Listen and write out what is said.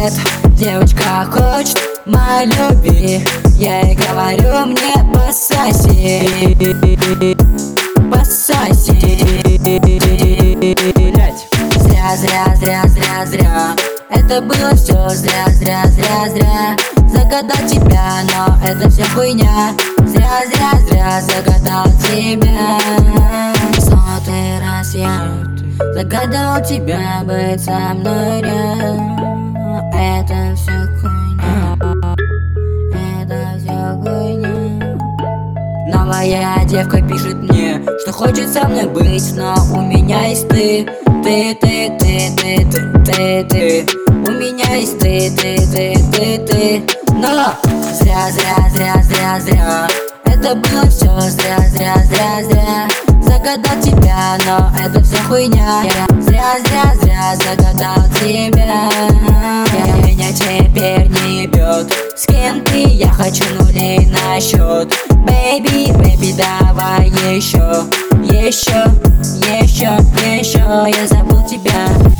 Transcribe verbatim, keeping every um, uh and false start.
нет. Девочка хочет моей любви, я ей говорю, мне пососи, пососи. Зря, зря, зря, зря, зря. Это было все зря, зря, зря, зря. Загадал тебя, но это все хуйня. Зря, зря, зря загадал тебя. Сотый раз я загадал тебя быть со мной рядом. Это все хуйня, это все хуйня. Новая девка пишет мне, что хочет со мной быть, но у меня есть ты. Ты, ты, ты, ты, ты, ты, ты. У меня есть ты, ты, ты, ты, ты. Но зря, зря, зря, зря, зря. Это было все зря, зря, зря, зря. Загадал тебя, но это все хуйня. Я зря, зря, зря загадал тебя. Меня теперь не ебет, с кем ты, я хочу нулей на счет. Бэйби, бэйби, давай еще, еще, еще, еще. Я забыл тебя.